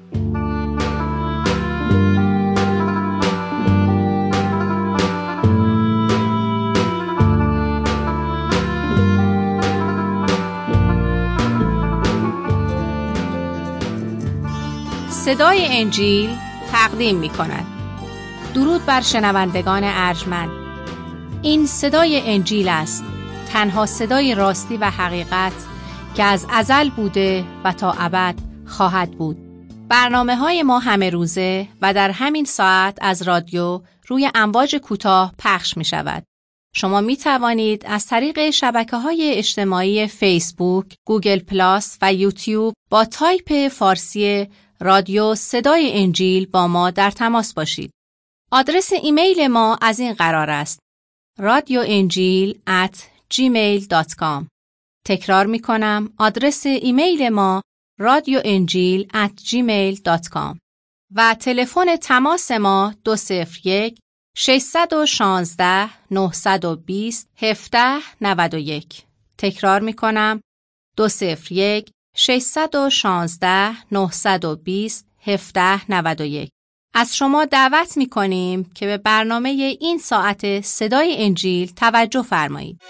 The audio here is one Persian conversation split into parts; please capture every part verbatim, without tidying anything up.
صدای انجیل تقدیم می کند. درود بر شنوندگان ارجمند. این صدای انجیل است، تنها صدای راستی و حقیقت که از ازل بوده و تا ابد خواهد بود. برنامه های ما همه روزه و در همین ساعت از رادیو روی امواج کوتاه پخش می شود. شما می توانید از طریق شبکه‌های اجتماعی فیسبوک، گوگل پلاس و یوتیوب با تایپ فارسی رادیو صدای انجیل با ما در تماس باشید. آدرس ایمیل ما از این قرار است: رادیو انجیل ات جیمیل دات کام. تکرار می کنم، آدرس ایمیل ما رادیو انجیل ات جیمیل دات کام و تلفن تماس ما دو صفر یک ششصد و شانزده نهصد و بیست هفده نود و یک. تکرار می کنم، دو صفر یک ششصد و شانزده نهصد و بیست هفده نود و یک. از شما دعوت می کنیم که به برنامه این ساعت صدای انجیل توجه فرمایید.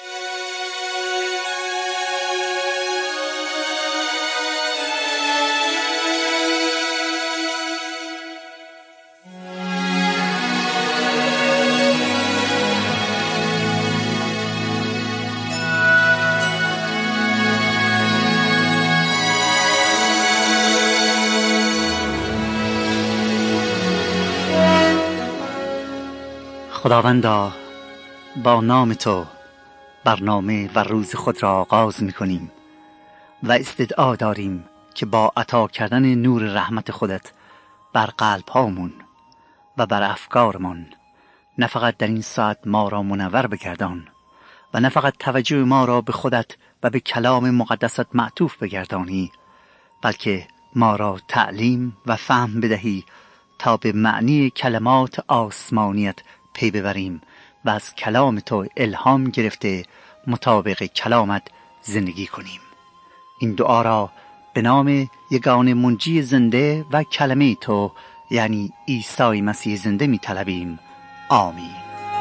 خداوندا، با نام تو برنامه و روز خود را آغاز می‌کنیم و استدعا داریم که با عطا کردن نور رحمت خودت بر قلب‌هامون و بر افکارمان نه فقط در این ساعت ما را منور بگردان و نه فقط توجه ما را به خودت و به کلام مقدست معطوف بگردانی، بلکه ما را تعلیم و فهم بدهی تا به معنی کلمات آسمانیت پی ببریم و از کلام تو الهام گرفته مطابق کلامت زندگی کنیم. این دعا را به نام یگانه منجی زنده و کلمه تو یعنی عیسی مسیح زنده می طلبیم. آمین.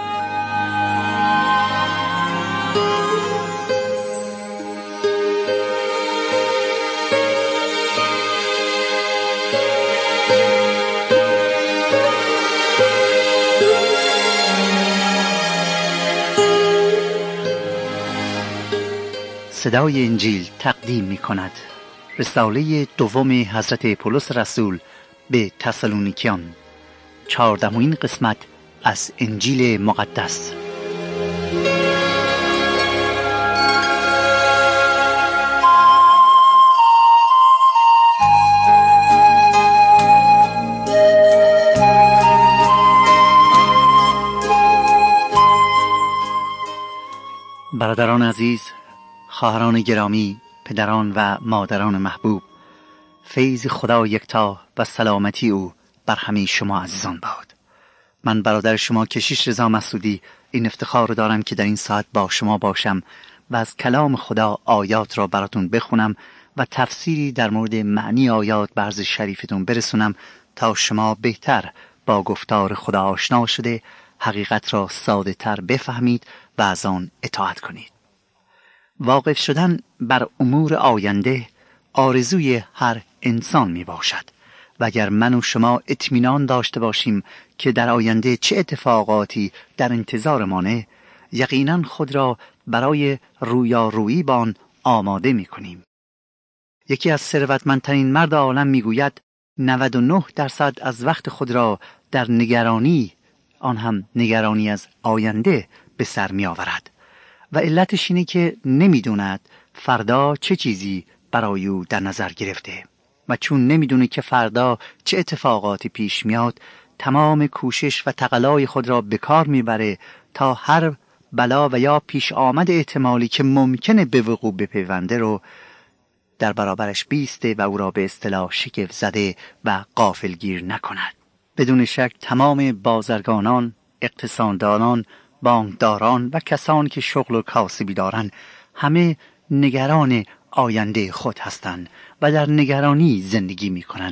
صدای انجیل تقدیم می کند رساله دوم حضرت پولس رسول به تسالونیکیان، چهاردهمین قسمت از انجیل مقدس. برادران عزیز، خواهران گرامی، پدران و مادران محبوب، فیض خدا یکتا و سلامتی او بر همه شما عزیزان باد. من برادر شما کشیش رضا مسعودی این افتخار دارم که در این ساعت با شما باشم و از کلام خدا آیات را براتون بخونم و تفسیری در مورد معنی آیات به عرض شریفتون برسونم تا شما بهتر با گفتار خدا آشنا شده حقیقت را ساده تر بفهمید و از آن اطاعت کنید. واقف شدن بر امور آینده آرزوی هر انسان می باشد و اگر من و شما اطمینان داشته باشیم که در آینده چه اتفاقاتی در انتظارمانه، یقینا خود را برای رویارویی با آن آماده می کنیم. یکی از ثروتمندترین مرد عالم می گوید نود و نه درصد از وقت خود را در نگرانی، آن هم نگرانی از آینده، به سر می آورد و علتش اینه که نمیدوند فردا چه چیزی برای او در نظر گرفته و چون نمیدونه که فردا چه اتفاقاتی پیش میاد، تمام کوشش و تقلای خود را به کار میبره تا هر بلا و یا پیش آمد احتمالی که ممکنه به وقوع بپیونده رو در برابرش بیسته و او را به اصطلاح شگفت زده و غافلگیر نکند. بدون شک تمام بازرگانان، اقتصاددانان، بانکداران و کسانی که شغل و کاسبی دارند همه نگران آینده خود هستند و در نگرانی زندگی می کنند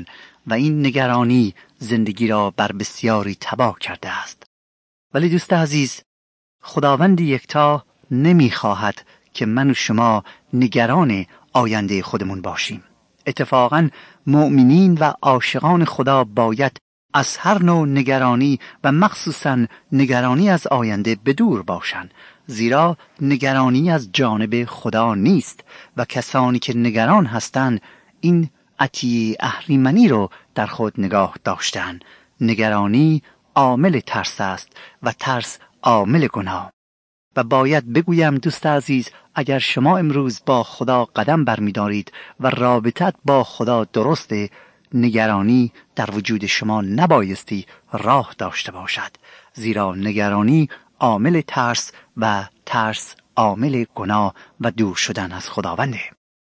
و این نگرانی زندگی را بر بسیاری تباه کرده است. ولی دوست عزیز، خداوند یکتا نمیخواهد که من و شما نگران آینده خودمون باشیم. اتفاقاً مؤمنین و عاشقان خدا باید از هر نوع نگرانی و مخصوصاً نگرانی از آینده بدور باشند، زیرا نگرانی از جانب خدا نیست و کسانی که نگران هستند این عطیه اهریمنی رو در خود نگاه داشتن. نگرانی عامل ترس است و ترس عامل گناه. و باید بگویم دوست عزیز، اگر شما امروز با خدا قدم برمی‌دارید و رابطت با خدا درسته، نگرانی در وجود شما نبایستی راه داشته باشد، زیرا نگرانی عامل ترس و ترس عامل گناه و دور شدن از خداونده.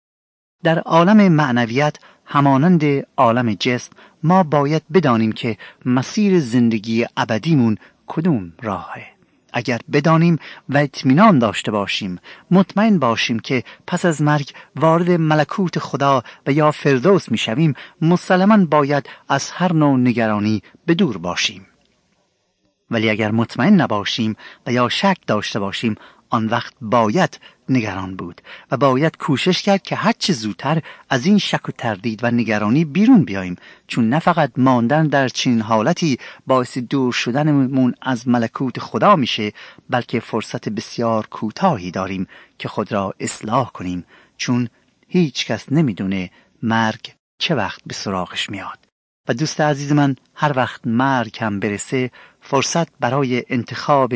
در عالم معنویت همانند عالم جسم ما باید بدانیم که مسیر زندگی ابدیمون کدوم راهه. اگر بدانیم و اطمینان داشته باشیم، مطمئن باشیم که پس از مرگ وارد ملکوت خدا و یا فردوس می شویم، مسلماً باید از هر نوع نگرانی بدور باشیم. ولی اگر مطمئن نباشیم و یا شک داشته باشیم، آن وقت باید نگران بود و باید کوشش کرد که هر چه زودتر از این شک و تردید و نگرانی بیرون بیاییم، چون نه فقط ماندن در چنین حالتی باعث دور شدنمون از ملکوت خدا میشه، بلکه فرصت بسیار کوتاهی داریم که خود را اصلاح کنیم، چون هیچ کس نمیدونه مرگ چه وقت به سراغش میاد. و دوست عزیز من، هر وقت مرگ هم برسه، فرصت برای انتخاب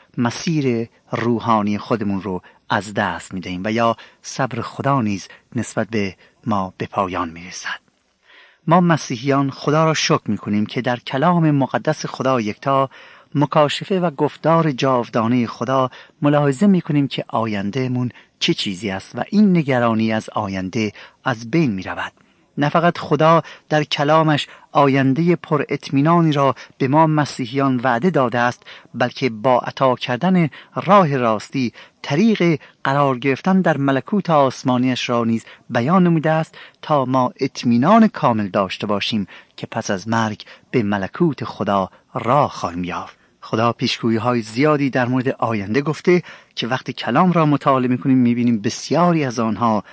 مسیر روحانی خودمون رو از دست میدهیم و یا صبر خدا نیز نسبت به ما به پایان میرسد. ما مسیحیان خدا را شکر میکنیم که در کلام مقدس خدا یکتا، مکاشفه و گفتار جاودانه خدا ملاحظه میکنیم که آیندهمون چه چیزی است و این نگرانی از آینده از بین میرود. نه فقط خدا در کلامش آینده پر اطمینانی را به ما مسیحیان وعده داده است، بلکه با عطا کردن راه راستی طریق قرار گرفتن در ملکوت آسمانیش را نیز بیان نموده است تا ما اطمینان کامل داشته باشیم که پس از مرگ به ملکوت خدا راه خواهیم یافت. خدا پیشگویی‌های زیادی در مورد آینده گفته که وقتی کلام را مطالعه می‌کنیم می‌بینیم بسیاری از آنها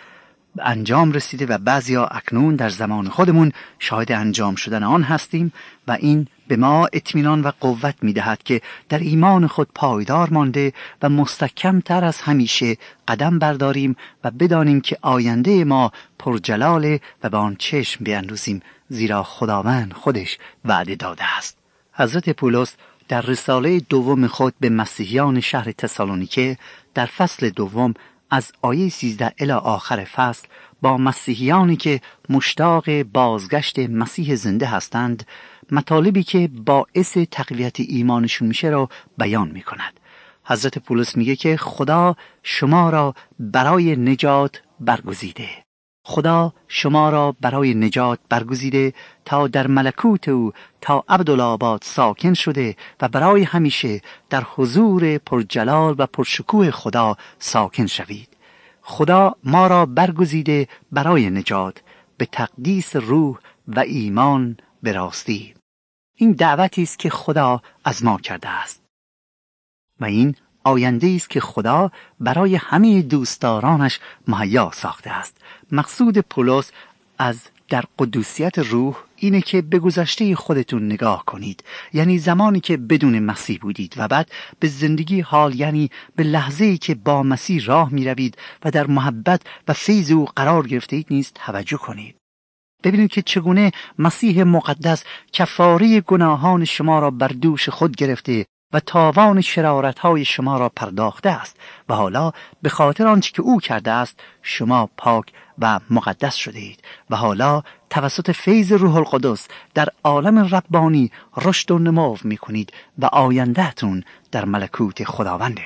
انجام رسیده و بعضیا اکنون در زمان خودمون شاهد انجام شدن آن هستیم و این به ما اطمینان و قوت میدهد که در ایمان خود پایدار مانده و مستحکم‌تر از همیشه قدم برداریم و بدانیم که آینده ما پرجلاله و به آن چشم بیندازیم، زیرا خداوند خودش وعده داده است. حضرت پولس در رساله دوم خود به مسیحیان شهر تسالونیکه در فصل دوم از آیه سیزده الی آخر فصل با مسیحیانی که مشتاق بازگشت مسیح زنده هستند مطالبی که باعث تقویت ایمانشون میشه را بیان میکند. حضرت پولس میگه که خدا شما را برای نجات برگزیده. خدا شما را برای نجات برگزیده تا در ملکوت او تا ابدالآباد ساکن شده و برای همیشه در حضور پرجلال و پرشکوه خدا ساکن شوید. خدا ما را برگزیده برای نجات به تقدیس روح و ایمان به راستی. این دعوتی است که خدا از ما کرده است و این آینده است که خدا برای همه دوستدارانش مهیا ساخته است. مقصود پولس از در قدوسیت روح اینه که به گذشته خودتون نگاه کنید، یعنی زمانی که بدون مسیح بودید و بعد به زندگی حال، یعنی به لحظه‌ای که با مسیح راه می روید و در محبت و فیض او قرار گرفته اید نیز توجه کنید. ببینید که چگونه مسیح مقدس کفاره گناهان شما را بر دوش خود گرفته و تاوان شرارت‌های شما را پرداخته است و حالا به خاطر آنچه که او کرده است شما پاک و مقدس شده اید و حالا توسط فیض روح القدس در عالم ربانی رشد و نمو می‌کنید و آیندهتون در ملکوت خداونده.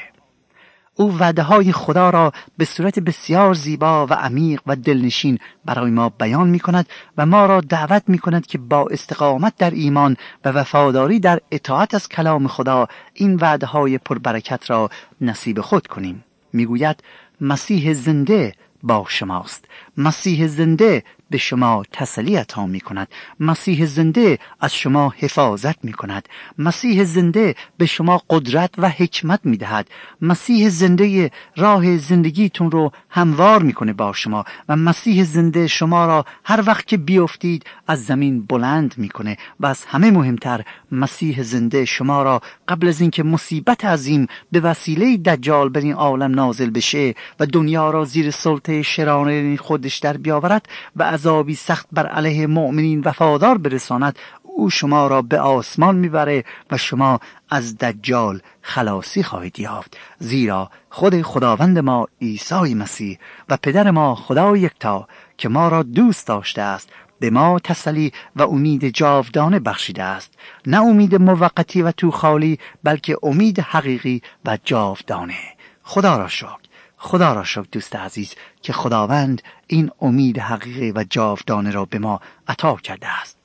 او وعده‌های خدا را به صورت بسیار زیبا و عمیق و دلنشین برای ما بیان می‌کند و ما را دعوت می‌کند که با استقامت در ایمان و وفاداری در اطاعت از کلام خدا این وعده‌های پربرکت را نصیب خود کنیم. میگوید مسیح زنده با شماست مسیح زنده به شما تسلی عطا می کند. مسیح زنده از شما حفاظت می کند. مسیح زنده به شما قدرت و حکمت می دهد. مسیح زنده راه زندگیتون رو هموار می کنه با شما و مسیح زنده شما را هر وقت که بیفتید از زمین بلند می کنه و از همه مهمتر مسیح زنده شما را قبل از اینکه مصیبت عظیم به وسیله دجال بر این عالم نازل بشه و دنیا را زیر سلطه شرانه خودش در بیاورد و عذابی سخت بر علیه مؤمنین وفادار برساند، او شما را به آسمان میبره و شما از دجال خلاصی خواهید یافت، زیرا خود خداوند ما عیسی مسیح و پدر ما خدا یکتا که ما را دوست داشته است به ما تسلی و امید جاودانه بخشیده است. نه امید موقتی و تو خالی، بلکه امید حقیقی و جاودانه. خدا را شکر، خدا را شکر دوست عزیز که خداوند این امید حقیقی و جاودانه را به ما عطا کرده است.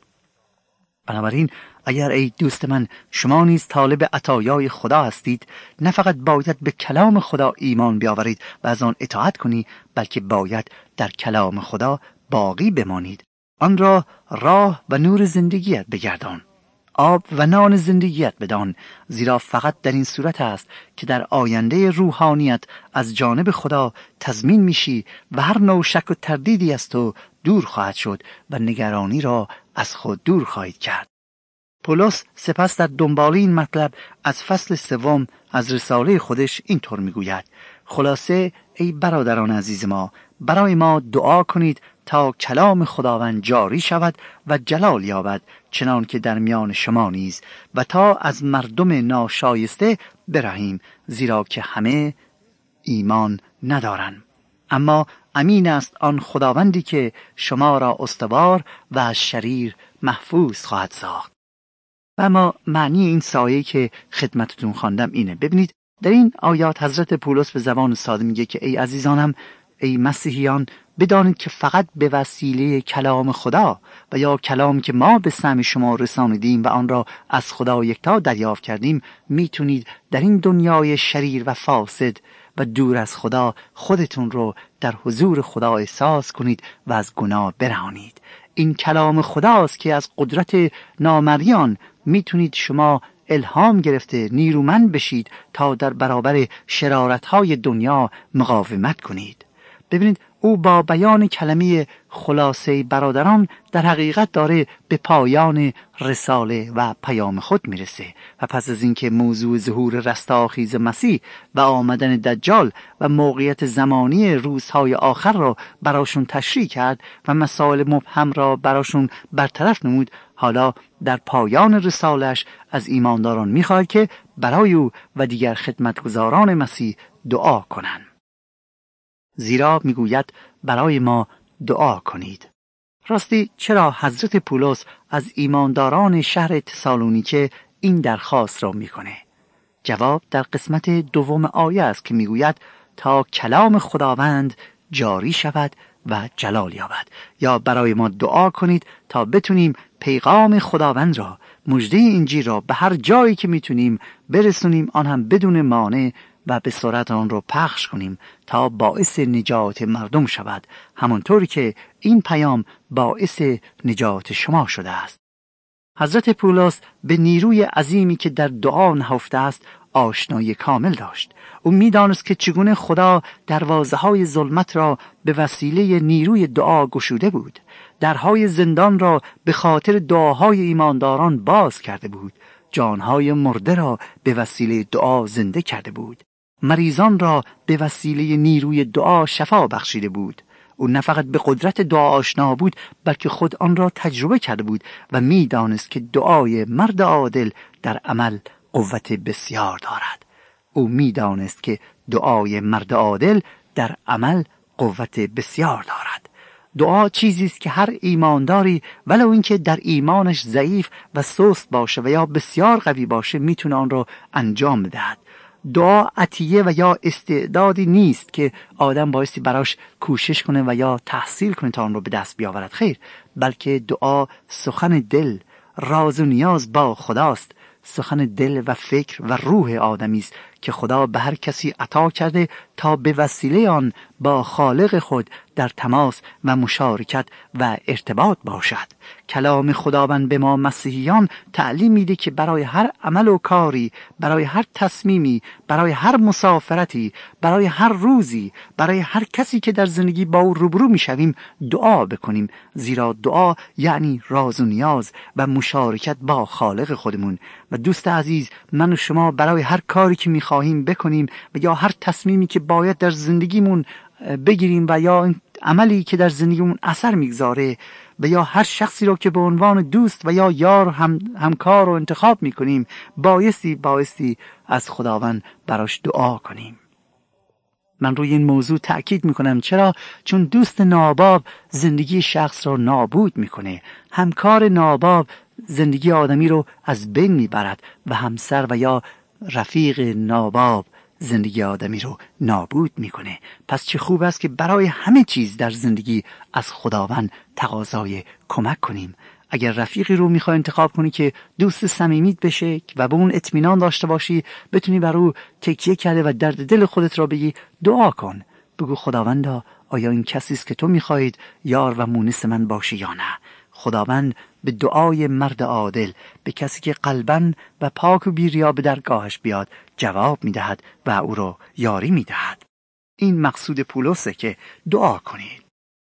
بنابراین اگر ای دوست من شما نیز طالب عطایای خدا هستید، نه فقط باید به کلام خدا ایمان بیاورید و از آن اطاعت کنید، بلکه باید در کلام خدا باقی بمانید. آن را راه و نور زندگیت بگردان، آب و نان زندگیت بدان، زیرا فقط در این صورت است که در آینده روحانیت از جانب خدا تضمین میشی و هر نوع شک و تردیدی از تو دور خواهد شد و نگرانی را از خود دور خواهید کرد. پولس سپس در دنبال این مطلب از فصل سوم از رساله خودش اینطور میگوید: خلاصه ای برادران عزیز ما، برای ما دعا کنید تا کلام خداوند جاری شود و جلال یابد، چنان که در میان شما نیز، و تا از مردم ناشایسته برهیم، زیرا که همه ایمان ندارند. اما امین است آن خداوندی که شما را استوار و از شریر محفوظ خواهد ساخت. و اما معنی این سایه که خدمتتون خواندم اینه. ببینید در این آیات حضرت پولس به زبان ساده میگه که ای عزیزانم، ای مسیحیان، بدانید که فقط به وسیله کلام خدا و یا کلامی که ما به سمع شما رسانیدیم و آن را از خدا یکتا دریافت کردیم میتونید در این دنیای شریر و فاسد و دور از خدا خودتون رو در حضور خدا احساس کنید و از گناه برهانید. این کلام خداست که از قدرت نامریان میتونید شما الهام گرفته نیرومند بشید تا در برابر شرارت‌های دنیا مقاومت کنید. ببینید او با بیان کلمه خلاصه برادران در حقیقت داره به پایان رساله و پیام خود میرسه و پس از اینکه موضوع ظهور رستاخیز مسیح و آمدن دجال و موقعیت زمانی روزهای آخر را براشون تشریح کرد و مسائل مبهم را براشون برطرف نمود، حالا در پایان رسالش از ایمانداران میخواهد که برای او و دیگر خدمتگزاران مسیح دعا کنند. زیرا میگوید برای ما دعا کنید. راستی چرا حضرت پولس از ایمانداران شهر تسالونیکه این درخواست را میکنه؟ جواب در قسمت دوم آیه است که میگوید تا کلام خداوند جاری شود و جلال یابد، یا برای ما دعا کنید تا بتونیم پیغام خداوند را، مژده انجیل را به هر جایی که میتونیم برسونیم، آن هم بدون مانع و به سرعت آن را پخش کنیم تا باعث نجات مردم شود، همانطوری که این پیام باعث نجات شما شده است. حضرت پولس به نیروی عظیمی که در دعا نهفته است آشنایی کامل داشت. او می‌دانست که چگونه خدا دروازه‌های ظلمت را به وسیله نیروی دعا گشوده بود، درهای زندان را به خاطر دعاهای ایمانداران باز کرده بود، جانهای مرده را به وسیله دعا زنده کرده بود، مریضان را به وسیله نیروی دعا شفا بخشیده بود. او نه فقط به قدرت دعا آشنا بود، بلکه خود آن را تجربه کرده بود و می‌دانست که دعای مرد عادل در عمل قوت بسیار دارد. او می‌دانست که دعای مرد عادل در عمل قوت بسیار دارد. دعا چیزی است که هر ایمانداری ولو اینکه در ایمانش ضعیف و سست باشه و یا بسیار قوی باشه میتونه آن را انجام بدهد. دعا عطیه و یا استعدادی نیست که آدم بایستی براش کوشش کنه و یا تحصیل کنه تا آن رو به دست بیاورد، خیر، بلکه دعا سخن دل، راز و نیاز با خداست، سخن دل و فکر و روح آدمی است که خدا به هر کسی عطا کرده تا به وسیله آن با خالق خود در تماس و مشارکت و ارتباط باشد. کلام خداوند به ما مسیحیان تعلیم میده که برای هر عمل و کاری، برای هر تصمیمی، برای هر مسافرتی، برای هر روزی، برای هر کسی که در زندگی با او روبرو میشویم دعا بکنیم، زیرا دعا یعنی راز و نیاز و مشارکت با خالق خودمون. و دوست عزیز، من و شما برای هر کاری که میخواهیم بکنیم و یا هر تصمیمی که باید در زندگیمون بگیریم و یا عملی که در زندگیمون اثر میگذاره و یا هر شخصی رو که به عنوان دوست و یا یار هم همکار رو انتخاب میکنیم، بایستی بایستی از خداوند براش دعا کنیم. من روی این موضوع تأکید میکنم. چرا؟ چون دوست ناباب زندگی شخص رو نابود میکنه، همکار ناباب زندگی آدمی رو از بین میبرد و همسر و یا رفیق ناباب زندگی آدمی رو نابود میکنه. پس چه خوب است که برای همه چیز در زندگی از خداوند تقاضای کمک کنیم. اگر رفیقی رو میخوای انتخاب کنی که دوست صمیمیت بشه و به اون اطمینان داشته باشی، بتونی بر او تکیه کرده و درد دل خودت را بگی، دعا کن، بگو خداوندا آیا این کسی است که تو میخواهید یار و مونس من باشه یا نه. خداوند به دعای مرد عادل، به کسی که قلباً و پاک و بی‌ریا به درگاهش بیاد، جواب میدهد و او را یاری میدهد. این مقصود پولسه که دعا کنید.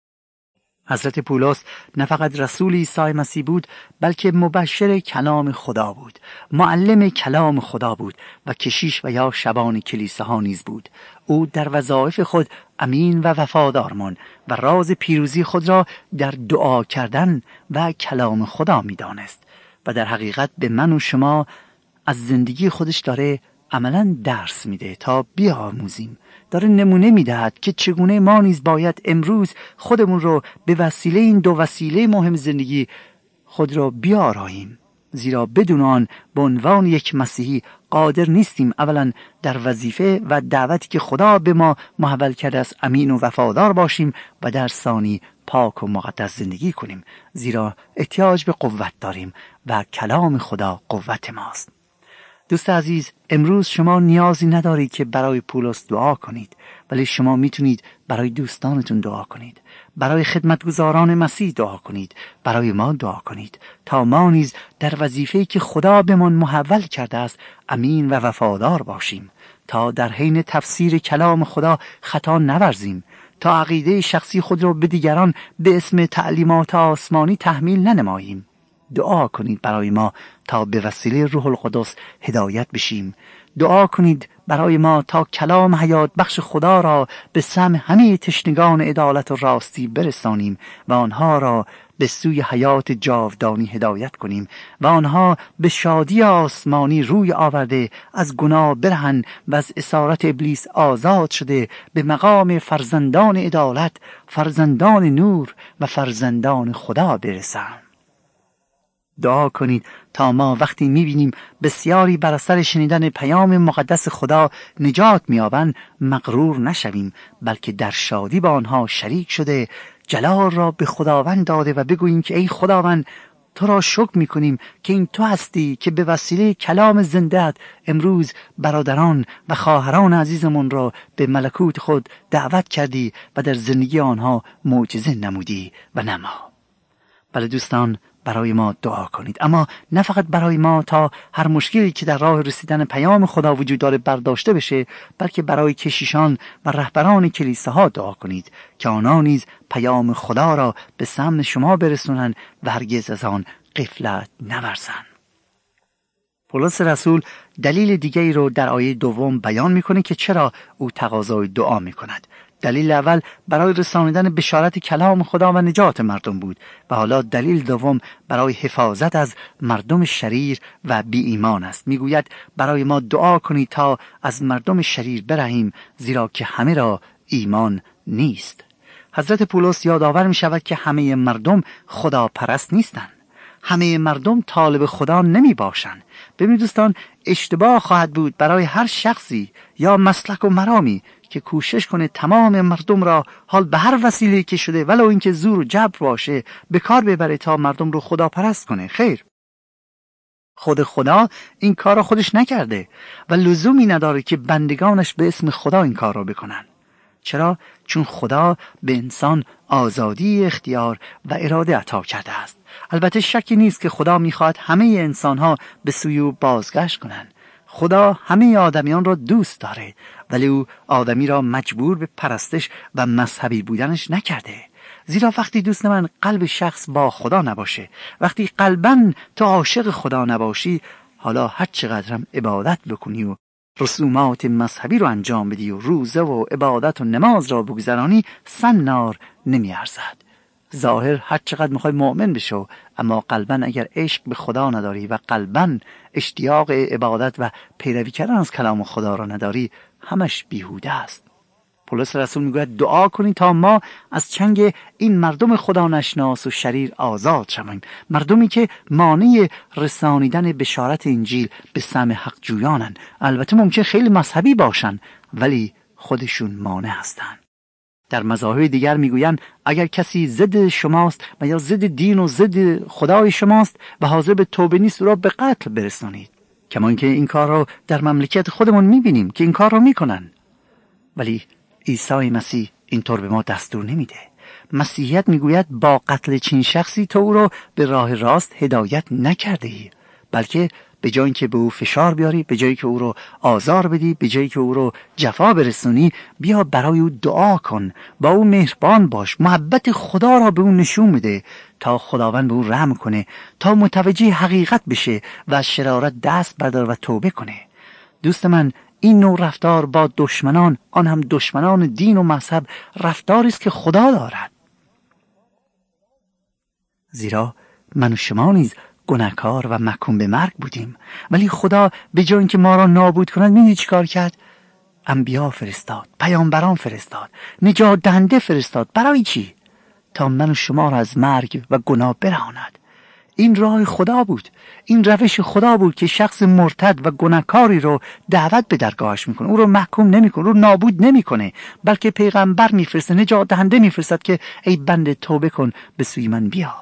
حضرت پولس نه فقط رسول عیسی مسیح بود، بلکه مبشر کلام خدا بود، معلم کلام خدا بود و کشیش و یا شبان کلیساها نیز بود. او در وظایف خود امین و وفادار ماند و راز پیروزی خود را در دعا کردن و کلام خدا می‌دانست و در حقیقت به من و شما از زندگی خودش داره عملاً درس میده تا بیاموزیم. داره نمونه میدهد که چگونه ما نیز باید امروز خودمون رو به وسیله این دو وسیله مهم زندگی خود را بیاراییم، زیرا بدون آن به عنوان یک مسیحی قادر نیستیم اولا در وظیفه و دعوتی که خدا به ما محول کرده است امین و وفادار باشیم و در ثانی پاک و مقدس زندگی کنیم، زیرا احتیاج به قوت داریم و کلام خدا قوت ماست. دوست عزیز، امروز شما نیازی ندارید که برای پولس دعا کنید، ولی شما میتونید برای دوستانتون دعا کنید، برای خدمتگزاران مسیح دعا کنید، برای ما دعا کنید تا ما نیز در وظیفه‌ای که خدا به من محول کرده است امین و وفادار باشیم، تا در حین تفسیر کلام خدا خطا نورزیم، تا عقیده شخصی خود را به دیگران به اسم تعلیمات آسمانی تحمیل ننماییم. دعا کنید برای ما تا به وسیله روح القدس هدایت بشیم. دعا کنید برای ما تا کلام حیات بخش خدا را به سمع همه تشنگان عدالت و راستی برسانیم و آنها را به سوی حیات جاودانی هدایت کنیم و آنها به شادی آسمانی روی آورده از گناه برهن و از اسارت ابلیس آزاد شده به مقام فرزندان عدالت، فرزندان نور و فرزندان خدا برسند. دعا کنید تا ما وقتی می‌بینیم بسیاری بر اثر شنیدن پیام مقدس خدا نجات می‌یابند مغرور نشویم، بلکه در شادی با آنها شریک شده جلال را به خداوند داده و بگوییم که ای خداوند، تو را شکر می‌کنیم که این تو هستی که به وسیله کلام زنده‌ات امروز برادران و خواهران عزیزمون را به ملکوت خود دعوت کردی و در زندگی آنها معجزه نمودی و نما. بله دوستان، برای ما دعا کنید، اما نه فقط برای ما تا هر مشکلی که در راه رسیدن پیام خدا وجود داره برداشته بشه، بلکه برای کشیشان و رهبران کلیساها دعا کنید که آنها نیز پیام خدا را به سمع شما برسونن و هرگز از آن غفلت نورزن. پولس رسول دلیل دیگری رو در آیه دوم بیان میکنه که چرا او تقاضای دعا میکند. دلیل اول برای رسانیدن بشارت کلام خدا و نجات مردم بود و حالا دلیل دوم برای حفاظت از مردم شریر و بی ایمان است. میگوید برای ما دعا کنید تا از مردم شریر برهیم، زیرا که همه را ایمان نیست. حضرت پولس یادآور می شود که همه مردم خدا پرست نیستند. همه مردم طالب خدا نمی باشند. ببینید دوستان، اشتباه خواهد بود برای هر شخصی یا مسلک و مرامی که کوشش کنه تمام مردم را حال به هر وسیله که شده ولو اینکه زور و جبر باشه به کار ببره تا مردم رو خدا پرست کنه. خیر، خود خدا این کار را خودش نکرده و لزومی نداره که بندگانش به اسم خدا این کار را بکنن. چرا؟ چون خدا به انسان آزادی اختیار و اراده عطا کرده است. البته شکی نیست که خدا میخواد همه انسانها به سوی او بازگشت کنند. خدا همه آدمیان را دوست داره، ولی او آدمی را مجبور به پرستش و مذهبی بودنش نکرده. زیرا وقتی دوست من قلب شخص با خدا نباشه، وقتی قلباً تو عاشق خدا نباشی، حالا هر چقدرم عبادت بکنی و رسومات مذهبی رو انجام بدی و روزه و عبادت و نماز را بگذرانی، سنار نمی ارزد. ظاهر هر چقدر میخوای مؤمن بشو، اما قلباً اگر عشق به خدا نداری و قلباً اشتیاق عبادت و پیروی کردن از کلام خدا را نداری، همش بیهوده است. پولس رسول میگوید دعا کنید تا ما از چنگ این مردم خدا نشناس و شریر آزاد شویم، مردمی که مانع رسانیدن بشارت انجیل به سمع حق جویانن. البته ممکن خیلی مذهبی باشن، ولی خودشون مانع هستن. در مذاهب دیگر میگویند اگر کسی ضد شماست و یا ضد دین و ضد خدای شماست و حاضر به توبه نیست، او را به قتل برسانید. کمان که این کار را در مملکت خودمون میبینیم که این کار را میکنن، ولی عیسی مسیح اینطور به ما دستور نمیده. مسیحیت میگوید با قتل چین شخصی تو او را به راه راست هدایت نکرده ای، بلکه به جایی که به او فشار بیاری، به جایی که او رو آزار بدی، به جایی که او رو جفا برسونی، بیا برای او دعا کن، با او مهربان باش، محبت خدا را به او نشون بده تا خداوند به او رحم کنه، تا متوجه حقیقت بشه و از شرارت دست بردار و توبه کنه. دوست من، این نوع رفتار با دشمنان، آن هم دشمنان دین و مذهب، رفتاری است که خدا دارد. زیرا من و شما نیز گناهکار و محکوم به مرگ بودیم، ولی خدا به جای اینکه ما را نابود کند، می‌دونی چی کار کرد؟ انبیا فرستاد، پیامبران فرستاد، نجات دهنده فرستاد. برای چی؟ تا من و شما را از مرگ و گناه برهاند. این راه خدا بود، این روش خدا بود که شخص مرتد و گناهکاری رو دعوت به درگاهش میکنه، او رو محکوم نمیکنه، او رو نابود نمیکنه، بلکه پیغمبر میفرسته، نجات دهنده میفرستد که ای بنده توبه کن، به سوی من بیا.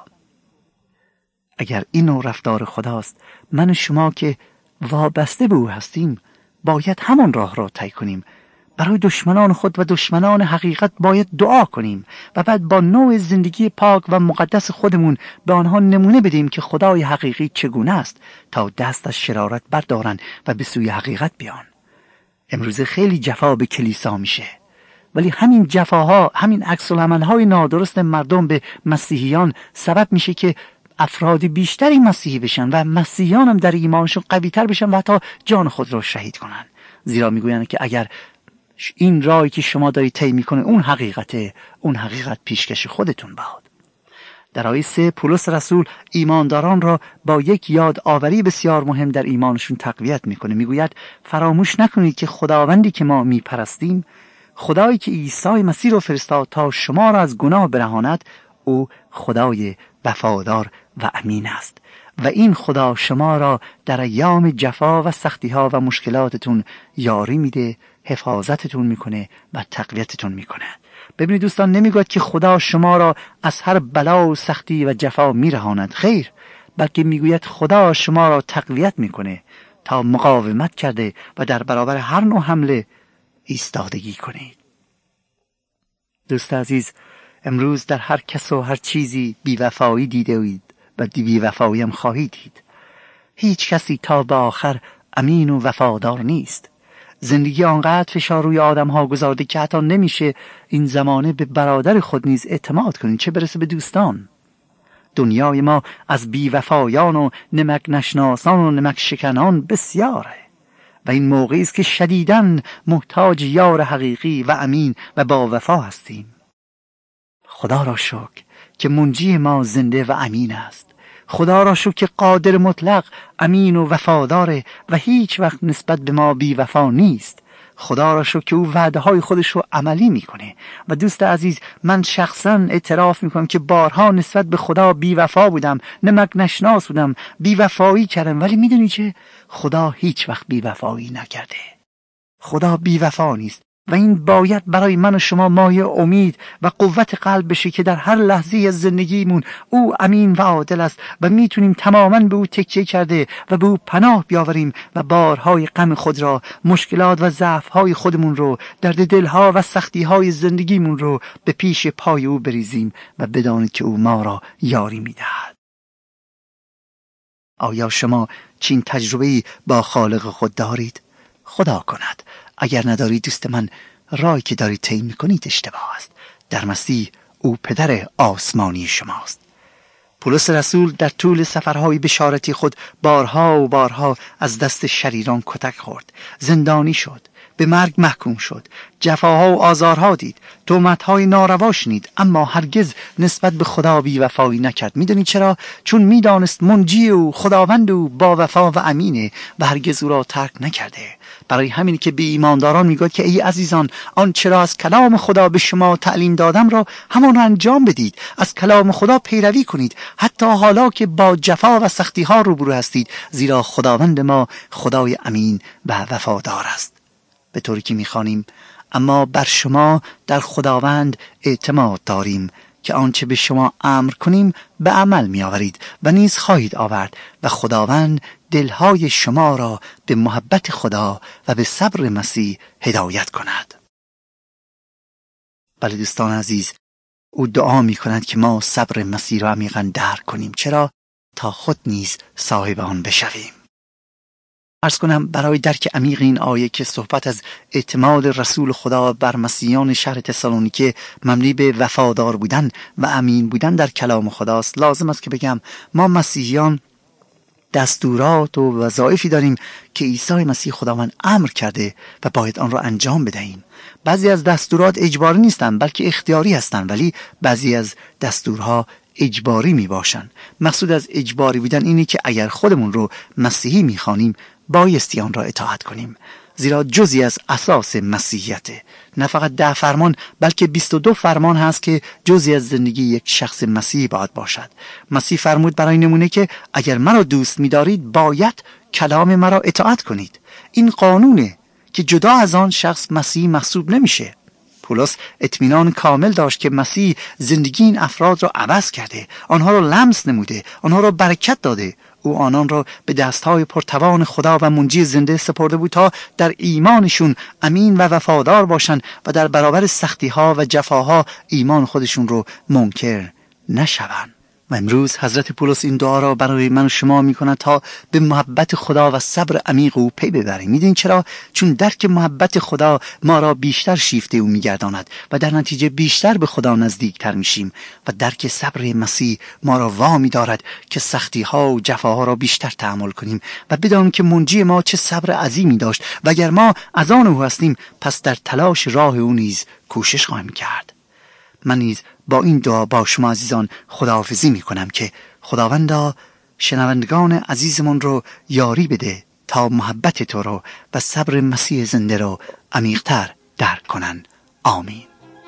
اگر این نوع رفتار خداست، من و شما که وابسته به او هستیم باید همان راه را طی کنیم. برای دشمنان خود و دشمنان حقیقت باید دعا کنیم و بعد با نوع زندگی پاک و مقدس خودمون به آنها نمونه بدیم که خدای حقیقی چگونه است، تا دست از شرارت بردارن و به سوی حقیقت بیان. امروز خیلی جفا به کلیسا میشه، ولی همین جفاها، همین عکس العمل‌های نادرست مردم به مسیحیان سبب میشه که افراد بیشتری مسیحی بشن و مسیحیان هم در ایمانشون قوی‌تر بشن و حتی جان خود را شهید کنن. زیرا میگویند که اگر این راهی که شما دارید طی میکنه اون حقیقته، اون حقیقت پیشکش خودتون باد. در آیه سه پولس رسول ایمانداران را با یک یاد آوری بسیار مهم در ایمانشون تقویت میکنه. میگوید فراموش نکنید که خداوندی که ما میپرستیم، خدایی که عیسی مسیح را فرستاد تا شما را از گناه برهاند، او خدای وفادار و امین است و این خدا شما را در ایام جفا و سختی ها و مشکلاتتون یاری میده، حفاظتتون میکنه و تقویتتون میکنه. ببینید دوستان، نمیگوید که خدا شما را از هر بلا و سختی و جفا میرهاند، خیر، بلکه میگوید خدا شما را تقویت میکنه تا مقاومت کرده و در برابر هر نوع حمله ایستادگی کنید. دوست عزیز، امروز در هر کس و هر چیزی بیوفایی دیده اید و بیوفایی هم خواهید دید. هیچ کسی تا به آخر امین و وفادار نیست. زندگی آنقدر فشار روی آدم ها گذارده که حتی نمیشه این زمانه به برادر خود نیز اعتماد کنید، چه برسه به دوستان. دنیای ما از بیوفایان و نمک نشناسان و نمک شکنان بسیاره و این موقعی است که شدیداً محتاج یار حقیقی و امین و با وفا هستیم. خدا را شکر که منجی ما زنده و امین است. خدا را شکر که قادر مطلق امین و وفاداره و هیچ وقت نسبت به ما بی وفا نیست. خدا را شکر که او وعده های خودش رو عملی میکنه. و دوست عزیز، من شخصا اعتراف میکنم که بارها نسبت به خدا بی وفا بودم، نمک نشناس بودم، بی وفایی کردم، ولی میدونی چه؟ خدا هیچ وقت بی وفایی نکرده. خدا بی وفا نیست. و این باید برای من و شما مایه امید و قوت قلب بشه که در هر لحظه از زندگیمون او امین و عادل است و میتونیم تماما به او تکیه کرده و به او پناه بیاوریم و بارهای غم خود را، مشکلات و ضعف‌های خودمون رو، درد دلها و سختی‌های زندگیمون رو به پیش پای او بریزیم و بدانید که او ما را یاری میدهد. آیا شما چین تجربه‌ای با خالق خود دارید؟ خدا کند. اگر ندارید دوست من، راهی که دارید طی می‌کنید اشتباه است. در مسیح او پدر آسمانی شماست. پولس رسول در طول سفرهای بشارتی خود بارها و بارها از دست شریران کتک خورد، زندانی شد، به مرگ محکوم شد، جفاها و آزارها دید، تهمت‌های ناروا شنید، اما هرگز نسبت به خدا بی وفایی نکرد. میدونید چرا؟ چون میدانست منجی او، خداوند او با وفا و امینه و هرگز او را ترک نکرده. برای همین که به ایمانداران میگوید که ای عزیزان، آن چرا از کلام خدا به شما تعلیم دادم را همان را انجام بدید، از کلام خدا پیروی کنید، حتی حالا که با جفا و سختی ها روبرو هستید، زیرا خداوند ما خدای امین و وفادار است. به طوری که میخوانیم: اما بر شما در خداوند اعتماد داریم که آنچه به شما امر کنیم به عمل می آورید و نیز خواهید آورد و خداوند دلهای شما را به محبت خدا و به صبر مسیح هدایت کند. بله دوستان عزیز، او دعا می کند که ما صبر مسیح را عمیقاً درک کنیم. چرا؟ تا خود نیز صاحب آن بشویم. عرض کنم برای درک عمیق این آیه که صحبت از اعتماد رسول خدا بر مسیحیان شهر تسالونیکه مبنی به وفادار بودن و امین بودن در کلام خداست، لازم است که بگم ما مسیحیان دستورات و وظایفی داریم که عیسی مسیح خداوند امر کرده و باید آن را انجام بدهیم. بعضی از دستورات اجباری نیستند بلکه اختیاری هستند، ولی بعضی از دستورها اجباری می باشند. مقصود از اجباری بودن اینه که اگر خودمون رو مسیحی می خوانیم بایستی آن را اطاعت کنیم، زیرا جزئی از اساس مسیحیته. نه فقط ده فرمان بلکه بیست و دو فرمان هست که جزئی از زندگی یک شخص مسیحی باید باشد. مسیح فرمود برای نمونه که اگر مرا دوست می دارید باید کلام مرا اطاعت کنید. این قانونه که جدا از آن شخص مسیحی محسوب نمیشه. پولس اطمینان کامل داشت که مسیح زندگی این افراد را عوض کرده، آنها را لمس نموده، آنها را برکت داده. او آنان را به دستهای پرتوان خدا و منجی زنده سپرده بود تا در ایمانشون امین و وفادار باشند و در برابر سختی‌ها و جفاها ایمان خودشون رو منکر نشوند. و امروز حضرت پولس این دعا را برای من و شما می‌کند تا به محبت خدا و صبر عمیق او پی ببریم. می‌دونید چرا؟ چون درک محبت خدا ما را بیشتر شیفته او می‌گرداند و در نتیجه بیشتر به خدا نزدیکتر میشیم و درک صبر مسیح ما را وامی دارد که سختی‌ها و جفاها را بیشتر تحمل کنیم و بدانیم که منجی ما چه صبر عظیمی داشت و اگر ما از آن او هستیم پس در تلاش راه او نیز کوشش خواهیم کرد. من نیز با این دعا با شما عزیزان خداحافظی می کنم که خداوندا شنوندگان عزیزمون رو یاری بده تا محبت تو رو و صبر مسیح زنده رو عمیق‌تر درک کنن. آمین.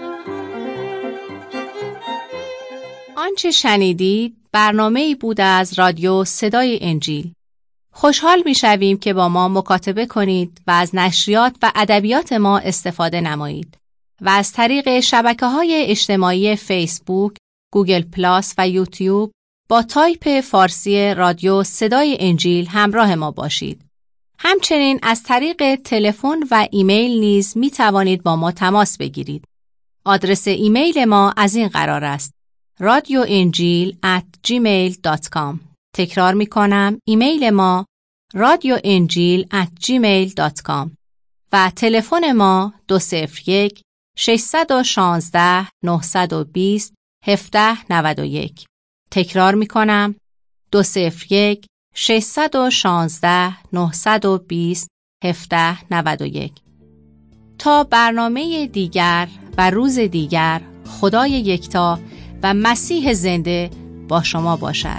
آنچه شنیدید برنامه‌ای بود از رادیو صدای انجیل. خوشحال می‌شویم که با ما مکاتبه کنید و از نشریات و ادبیات ما استفاده نمایید. و از طریق شبکه‌های اجتماعی فیسبوک، گوگل پلاس و یوتیوب با تایپ فارسی رادیو صدای انجیل همراه ما باشید. همچنین از طریق تلفن و ایمیل نیز می توانید با ما تماس بگیرید. آدرس ایمیل ما از این قرار است: رادیو انجیل ات جیمیل دات کام. تکرار می کنم، ایمیل ما رادیو انجیل ات جیمیل دات کام و تلفن ما دو صفر یک ششصد و شانزده نهصد و بیست هفده نود و یک. تکرار می کنم، دو صفر یک ششصد و شانزده نهصد و بیست هفده نود و یک. تا برنامه دیگر و روز دیگر، خدای یکتا و مسیح زنده با شما باشد.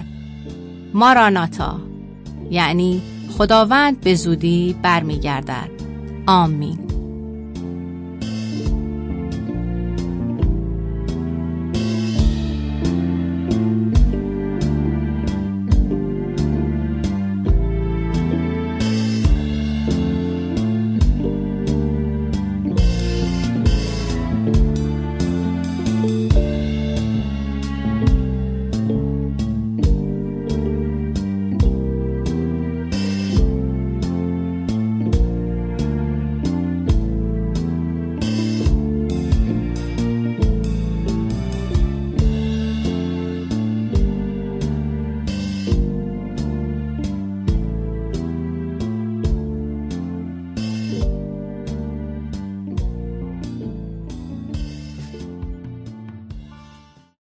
ماراناتا، یعنی خداوند به زودی برمیگردد. آمین.